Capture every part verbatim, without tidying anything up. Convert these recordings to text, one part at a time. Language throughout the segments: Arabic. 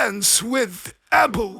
Dance with Abel.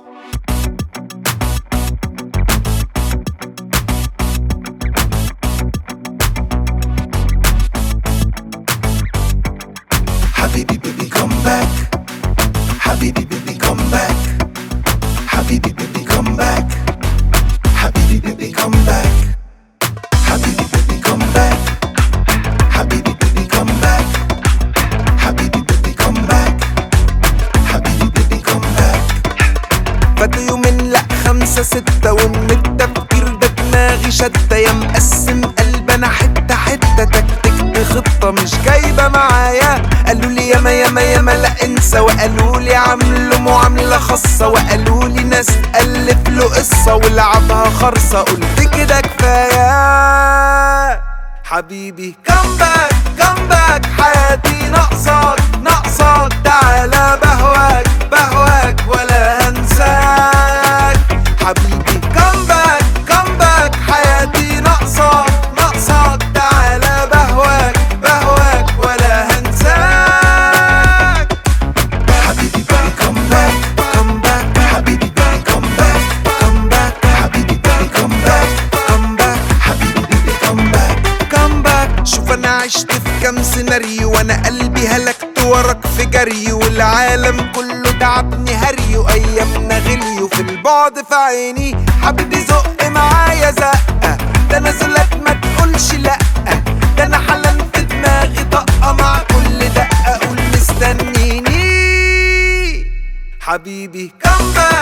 Habibi baby come back, Habibi baby come back, Habibi baby come back, Habibi baby come back, Habibi baby come back, Habibi baby come back, Habibi baby come back, Habibi baby come back. فاتوا يومين لأ خمسة ستة ومن التفكير ده دماغي شتة، يا مقسم قلب أنا حتة حتة، تكتكت خطة مش جايبة معايا. قالوا لي ياما ياما ياما لا انسى، وقالوا لي عامله معاملة خاصة، وقالوا لي ناس ألف له قصة ولعبها خرصة. قلت كده كفاية حبيبي كم باك كم باك، حياتي ناقصاك ناقصاك، تعالى بهواك بهواك ولا هنساك. حبيبي كم باك كم باك، حياتي ناقصاك ناقصاك، تعالى بهواك بهواك ولا هنساك. حبيبي baby come back come back، حبيبي baby come back come back، حبيبي baby come back come back، حبيبي baby come back come back. شوف انا عشت في كام سيناريو، وانا قلبي هلكت وراك في جري، والعالم كله تعبني هري، وايامنا غليوا في البعد في عيني. حبيبي زق معايا زقه، ده نزلت ما تقولش لأ، ده انا حالا في دماغي طقه، مع كل دقه اقول مستنيني. حبيبي come back